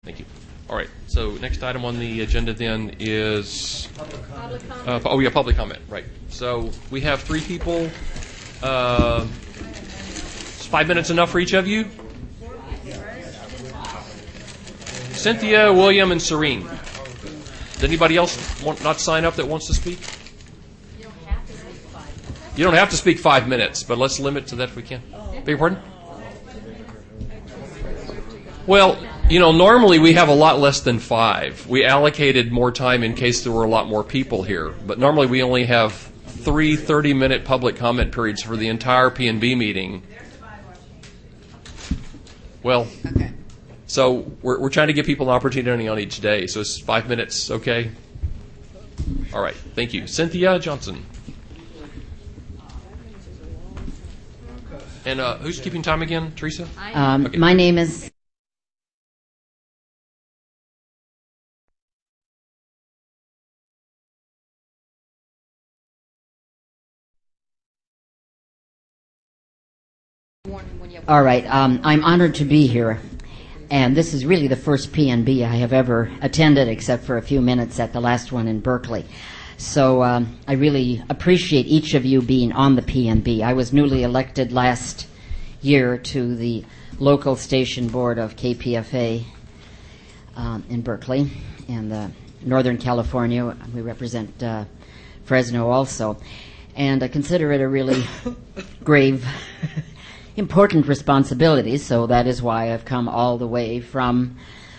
Thank you. All right. So next item on the agenda then is public comment. Right. So we have 3 people. Is 5 minutes enough for each of you? Cynthia, William, and Serene. Does anybody else not sign up that wants to speak? You don't have to speak 5 minutes, but let's limit to that if we can. Beg your pardon? Well, normally we have a lot less than 5. We allocated more time in case there were a lot more people here. But normally we only have 3 30-minute public comment periods for the entire P&B meeting. Well, okay. So we're trying to give people an opportunity on each day. So it's 5 minutes, okay? All right. Thank you. Cynthia Johnson. And who's keeping time again? Teresa? Okay. My name is... All right. I'm honored to be here. And this is really the first P&B I have ever attended, except for a few minutes at the last one in Berkeley. So I really appreciate each of you being on the P&B. I was newly elected last year to the local station board of KPFA in Berkeley and Northern California. We represent Fresno also. And I consider it a really grave, important responsibility, so that is why I've come all the way from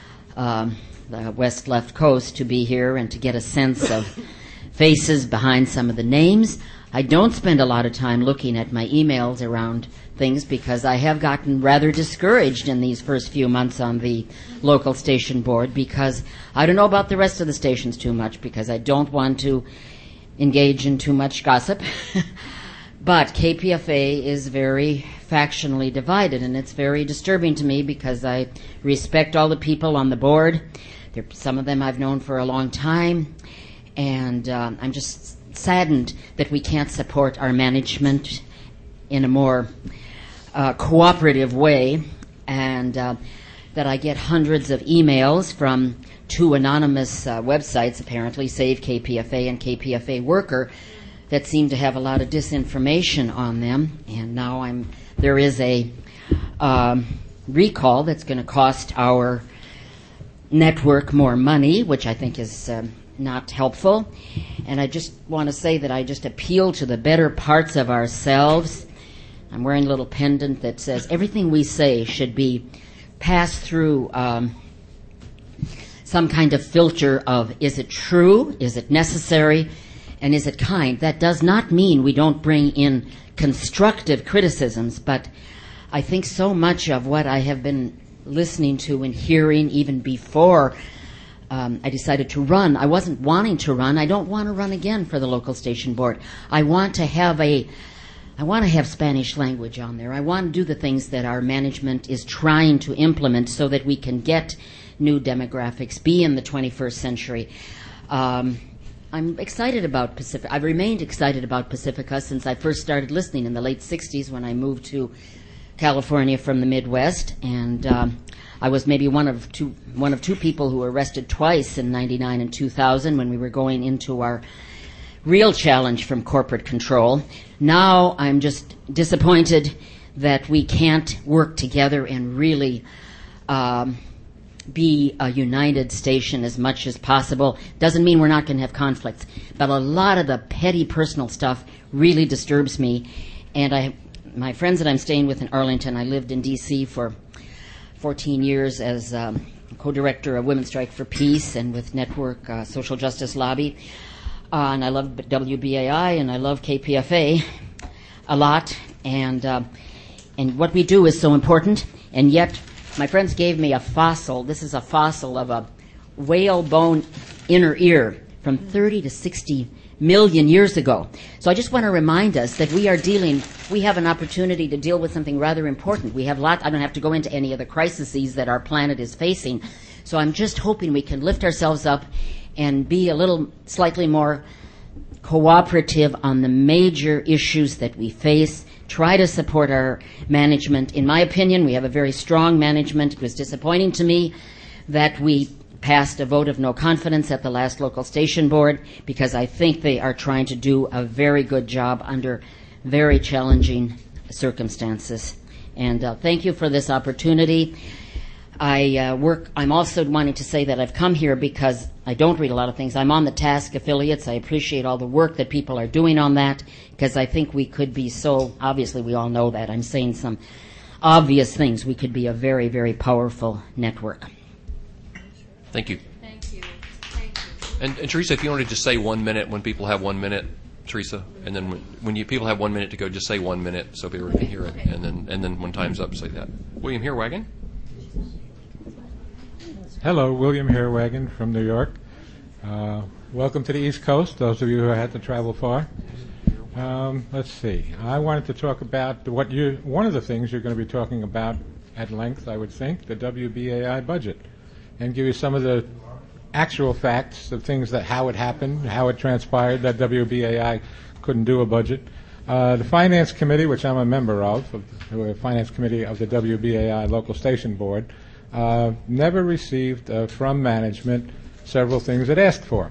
the west left coast to be here and to get a sense of faces behind some of the names. I don't spend a lot of time looking at my emails around things because I have gotten rather discouraged in these first few months on the local station board because I don't know about the rest of the stations too much because I don't want to engage in too much gossip. But KPFA is very factionally divided, and it's very disturbing to me because I respect all the people on the board. Some of them I've known for a long time, and I'm just saddened that we can't support our management in a more cooperative way, and that I get hundreds of emails from 2 anonymous websites, apparently, Save KPFA and KPFA Worker, that seem to have a lot of disinformation on them. And now there is a recall that's going to cost our network more money, which I think is not helpful. And I just want to say that I just appeal to the better parts of ourselves. I'm wearing a little pendant that says everything we say should be passed through some kind of filter of, is it true, is it necessary, and is it kind? That does not mean we don't bring in constructive criticisms, but I think so much of what I have been listening to and hearing even before I decided to run. I wasn't wanting to run. I don't want to run again for the local station board. I want to have Spanish language on there. I want to do the things that our management is trying to implement so that we can get new demographics, be in the 21st century. I'm excited about Pacifica. I've remained excited about Pacifica since I first started listening in the late 60s when I moved to California from the Midwest, and I was maybe one of two people who were arrested twice in 99 and 2000 when we were going into our real challenge from corporate control. Now I'm just disappointed that we can't work together and really be a united station as much as possible. Doesn't mean we're not going to have conflicts, but a lot of the petty personal stuff really disturbs me. And my friends that I'm staying with in Arlington, I lived in D.C. for 14 years as co-director of Women's Strike for Peace and with Network Social Justice Lobby. And I love WBAI and I love KPFA a lot. And what we do is so important, and yet my friends gave me a fossil. This is a fossil of a whale bone inner ear from 30 to 60 million years ago. So I just want to remind us that we have an opportunity to deal with something rather important. We have I don't have to go into any of the crises that our planet is facing. So I'm just hoping we can lift ourselves up and be slightly more cooperative on the major issues that we face. Try to support our management. In my opinion, we have a very strong management. It was disappointing to me that we passed a vote of no confidence at the last local station board because I think they are trying to do a very good job under very challenging circumstances. And thank you for this opportunity. I'm also wanting to say that I've come here because I don't read a lot of things. I'm on the TASC affiliates. I appreciate all the work that people are doing on that because I think we could be obviously we all know that. I'm saying some obvious things. We could be a very, very powerful network. Thank you. Thank you. Thank you. And Teresa, if you want to just say 1 minute when people have 1 minute, Teresa, and then when people have 1 minute to go, just say 1 minute so people can hear it, and then when time's up, say that. William Herwagen. Hello, William Herwagen from New York. Welcome to the East Coast, those of you who had to travel far. Let's see. I wanted to talk about one of the things you're going to be talking about at length, I would think, the WBAI budget, and give you some of the actual facts of things how it happened, how it transpired that WBAI couldn't do a budget. The Finance Committee, which I'm a member of the Finance Committee of the WBAI Local Station Board, never received from management several things it asked for.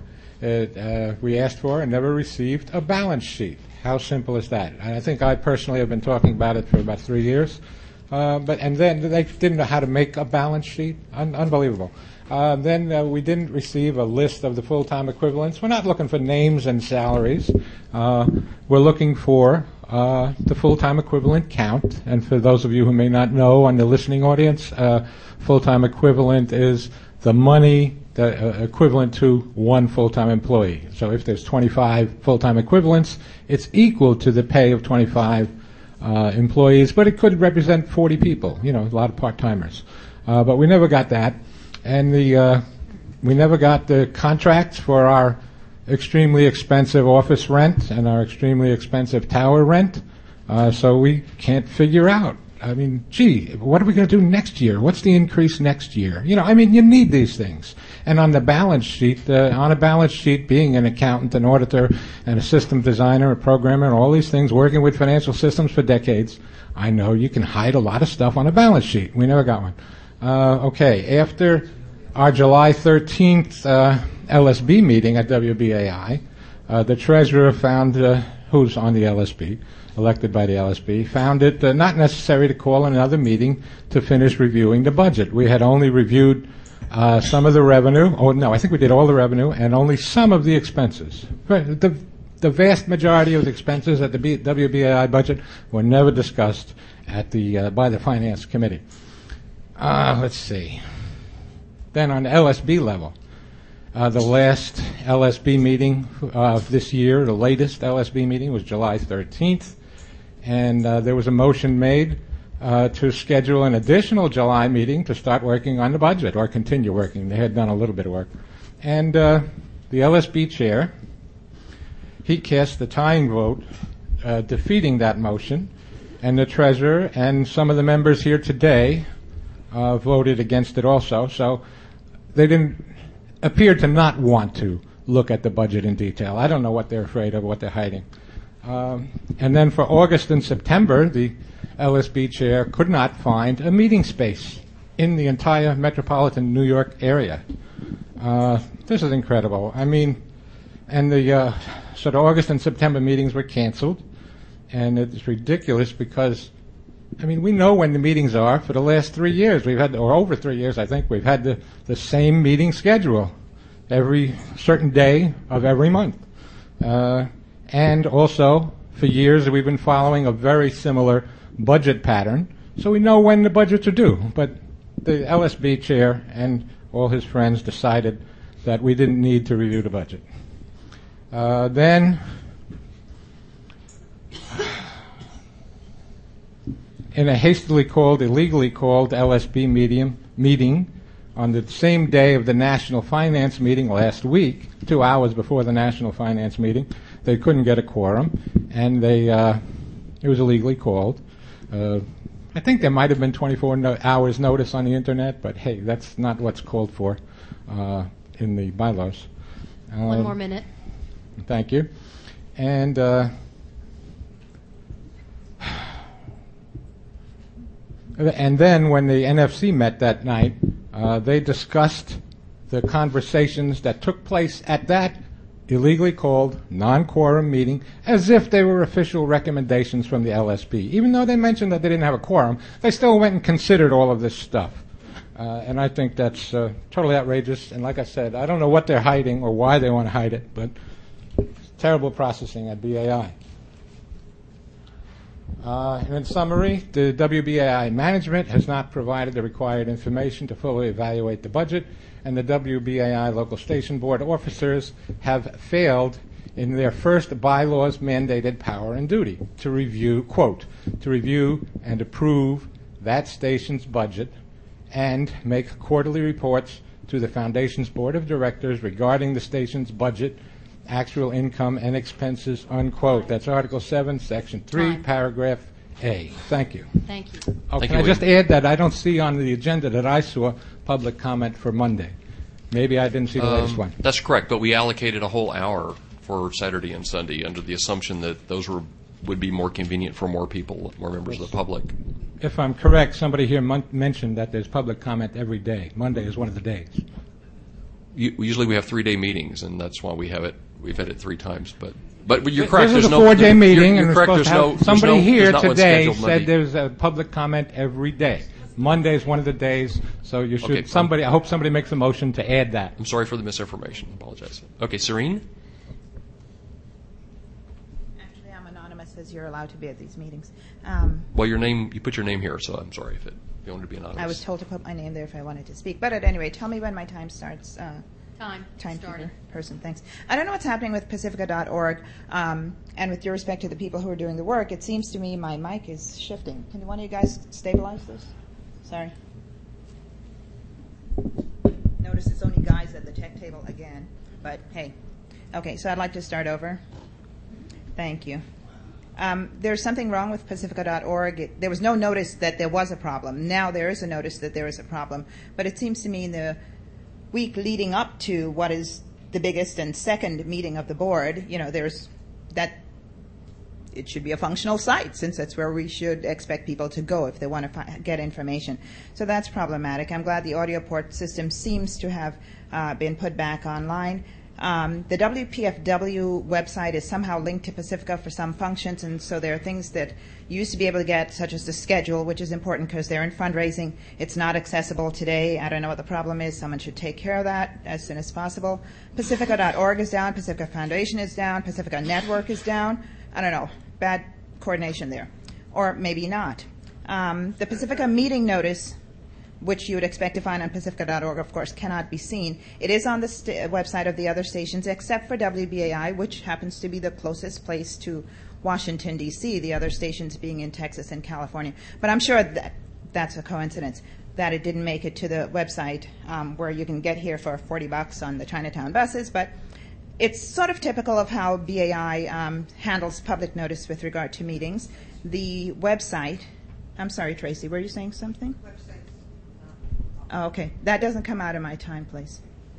We asked for and never received a balance sheet. How simple is that? And I think I personally have been talking about it for about 3 years. And then they didn't know how to make a balance sheet. Unbelievable. Then we didn't receive a list of the full-time equivalents. We're not looking for names and salaries. We're looking for the full-time equivalent count. And for those of you who may not know on the listening audience, full-time equivalent is the money equivalent to one full-time employee. So if there's 25 full-time equivalents, it's equal to the pay of 25 employees, but it could represent 40 people, a lot of part-timers. But we never got that. And we never got the contracts for our extremely expensive office rent and our extremely expensive tower rent. So we can't figure out. I mean, what are we going to do next year? What's the increase next year? You need these things. And on the balance sheet, being an accountant, an auditor, and a system designer, a programmer, and all these things, working with financial systems for decades, I know you can hide a lot of stuff on a balance sheet. We never got one. Okay, after our July 13th LSB meeting at WBAI, the treasurer found, who's on the LSB, elected by the LSB, found it not necessary to call another meeting to finish reviewing the budget. We had only reviewed some of the revenue. Oh, no, I think we did all the revenue and only some of the expenses. The vast majority of the expenses at the WBAI budget were never discussed by the Finance Committee. Let's see. Then on the LSB level, the last LSB meeting of this year, the latest LSB meeting was July 13th, and there was a motion made to schedule an additional July meeting to start working on the budget or continue working. They had done a little bit of work. And the LSB chair, he cast the tying vote defeating that motion, and the treasurer and some of the members here today voted against it also. So they didn't appear to not want to look at the budget in detail. I don't know what they're afraid of, what they're hiding. And then for August and September, the LSB chair could not find a meeting space in the entire metropolitan New York area. This is incredible. And so the August and September meetings were canceled, and it's ridiculous because, we know when the meetings are. For the last 3 years, or over 3 years, I think, we've had the same meeting schedule every certain day of every month. And also, for years, we've been following a very similar budget pattern, so we know when the budgets are due. But the LSB chair and all his friends decided that we didn't need to review the budget. Then, in a illegally called LSB meeting on the same day of the National Finance meeting last week, 2 hours before the National Finance meeting, they couldn't get a quorum, and it was illegally called. I think there might have been 24 hours notice on the internet, but hey, that's not what's called for in the bylaws. 1 more minute. Thank you. And then when the NFC met that night, They discussed the conversations that took place at that illegally called non-quorum meeting as if they were official recommendations from the LSP. Even though they mentioned that they didn't have a quorum, they still went and considered all of this stuff. And I think that's totally outrageous. And like I said, I don't know what they're hiding or why they want to hide it, but terrible processing at BAI. In summary, the WBAI management has not provided the required information to fully evaluate the budget, and the WBAI local station board officers have failed in their first bylaws mandated power and duty to review, quote, to review and approve that station's budget and make quarterly reports to the Foundation's Board of Directors regarding the station's budget, actual income, and expenses, unquote. That's Article 7, Section 3, Paragraph A. Thank you. Thank you. Oh, Thank can you, I just add that I don't see on the agenda that I saw public comment for Monday. Maybe I didn't see the latest one. That's correct, but we allocated a whole hour for Saturday and Sunday under the assumption that those would be more convenient for more people, more members of the public. If I'm correct, somebody here mentioned that there's public comment every day. Monday is one of the days. Usually we have 3-day meetings, and that's why we have it. We've had it 3 times, but you're correct. This is There's a no 4-day meeting, you're and correct. we're supposed to have somebody there's here not one today scheduled said Monday. there's a public comment every day. Monday is one of the days, so you should. Okay, I hope somebody makes a motion to add that. I'm sorry for the misinformation. Apologize. Okay, Serene? Actually, I'm anonymous, as you're allowed to be at these meetings. Well, you put your name here, so I'm sorry if you wanted to be anonymous. I was told to put my name there if I wanted to speak. But at any rate, tell me when my time starts. Time started. Person, thanks. I don't know what's happening with Pacifica.org, and with your respect to the people who are doing the work, it seems to me my mic is shifting. Can one of you guys stabilize this? Sorry. Notice it's only guys at the tech table again, but hey. Okay, so I'd like to start over. Thank you. There's something wrong with Pacifica.org. There was no notice that there was a problem. Now there is a notice that there is a problem, but it seems to me in the week leading up to what is the biggest and second meeting of the board, there's that it should be a functional site, since that's where we should expect people to go if they want to get information. So that's problematic. I'm glad the audio port system seems to have been put back online. The WPFW website is somehow linked to Pacifica for some functions, and so there are things that you used to be able to get, such as the schedule, which is important because they're in fundraising. It's not accessible today. I don't know what the problem is. Someone should take care of that as soon as possible. Pacifica.org is down. Pacifica Foundation is down. Pacifica Network is down. I don't know. Bad coordination there. Or maybe not. The Pacifica meeting notice, which you would expect to find on Pacifica.org, of course, cannot be seen. It is on the website of the other stations, except for WBAI, which happens to be the closest place to Washington, D.C., the other stations being in Texas and California. But I'm sure that's a coincidence, that it didn't make it to the website where you can get here for $40 on the Chinatown buses. But it's sort of typical of how BAI handles public notice with regard to meetings. The website, I'm sorry, Tracy, were you saying something? Oh, okay. That doesn't come out of my time, please.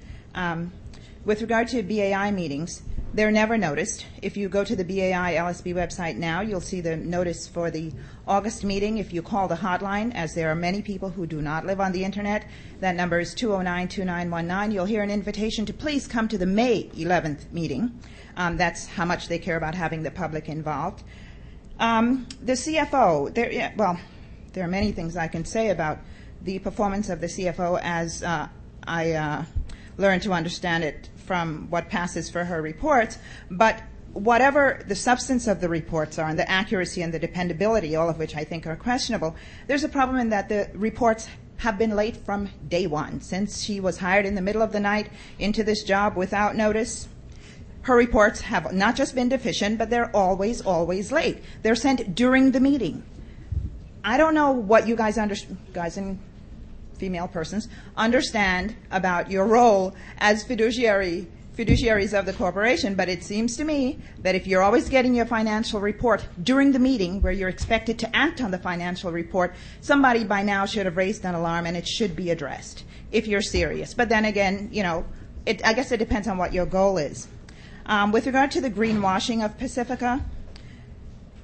With regard to BAI meetings, they're never noticed. If you go to the BAI LSB website now, you'll see the notice for the August meeting. If you call the hotline, as there are many people who do not live on the Internet, that number is 209-2919. You'll hear an invitation to please come to the May 11th meeting. That's how much they care about having the public involved. The CFO, there are many things I can say about the performance of the CFO as I learned to understand it from what passes for her reports. But whatever the substance of the reports are and the accuracy and the dependability, all of which I think are questionable, there's a problem in that the reports have been late from day one. Since she was hired in the middle of the night into this job without notice, her reports have not just been deficient, but they're always, always late. They're sent during the meeting. I don't know what you guys and female persons understand about your role as fiduciaries of the corporation, but it seems to me that if you're always getting your financial report during the meeting where you're expected to act on the financial report, somebody by now should have raised an alarm and it should be addressed if you're serious. But then again, I guess it depends on what your goal is. With regard to the greenwashing of Pacifica,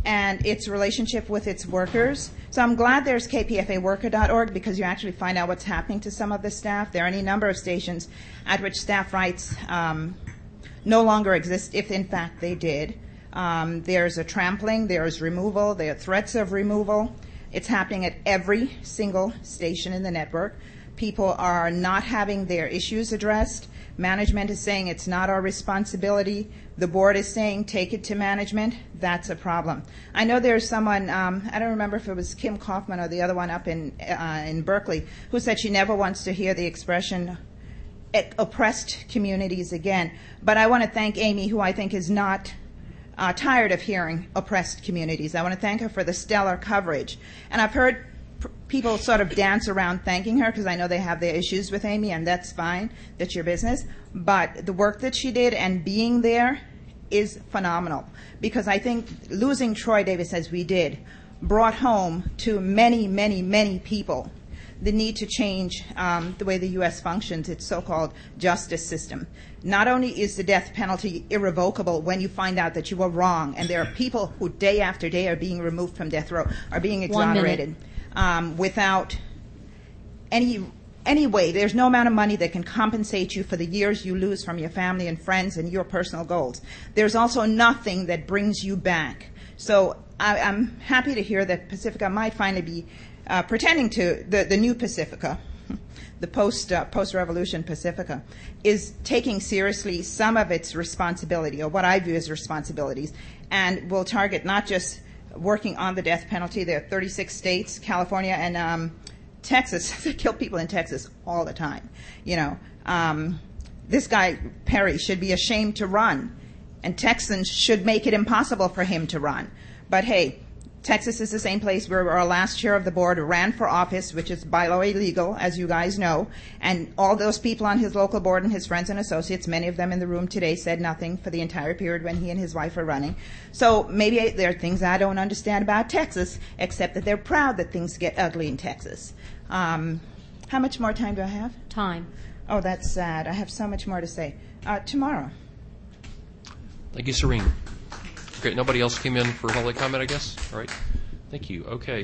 and its relationship with its workers. So I'm glad there's kpfaworker.org because you actually find out what's happening to some of the staff. There are any number of stations at which staff rights no longer exist, if in fact they did. There's a trampling, there's removal, there are threats of removal. It's happening at every single station in the network. People are not having their issues addressed. Management is saying it's not our responsibility. The board is saying take it to management. That's a problem. I know there's someone, I don't remember if it was Kim Kaufman or the other one up in Berkeley, who said she never wants to hear the expression oppressed communities again. But I want to thank Amy, who I think is not tired of hearing oppressed communities. I want to thank her for the stellar coverage. And I've heard people sort of dance around thanking her because I know they have their issues with Amy, and that's fine. That's your business. But the work that she did and being there is phenomenal because I think losing Troy Davis as we did brought home to many, many, many people the need to change the way the U.S. functions, its so-called justice system. Not only is the death penalty irrevocable when you find out that you were wrong, and there are people who day after day are being removed from death row, are being exonerated without any way. There's no amount of money that can compensate you for the years you lose from your family and friends and your personal goals. There's also nothing that brings you back. So I'm happy to hear that Pacifica might finally be pretending to the new Pacifica, the post-revolution Pacifica, is taking seriously some of its responsibility, or what I view as responsibilities, and will target not just working on the death penalty. There are 36 states, California and Texas. They kill people in Texas all the time. You know, this guy Perry should be ashamed to run, and Texans should make it impossible for him to run. But hey, Texas is the same place where our last chair of the board ran for office, which is by law illegal, as you guys know. And all those people on his local board and his friends and associates, many of them in the room today, said nothing for the entire period when he and his wife were running. So maybe there are things I don't understand about Texas, except that they're proud that things get ugly in Texas. How much more time do I have? Time. Oh, that's sad. I have so much more to say. Tomorrow. Thank you, Serene. Great. Nobody else came in for public comment, I guess? All right. Thank you. Okay.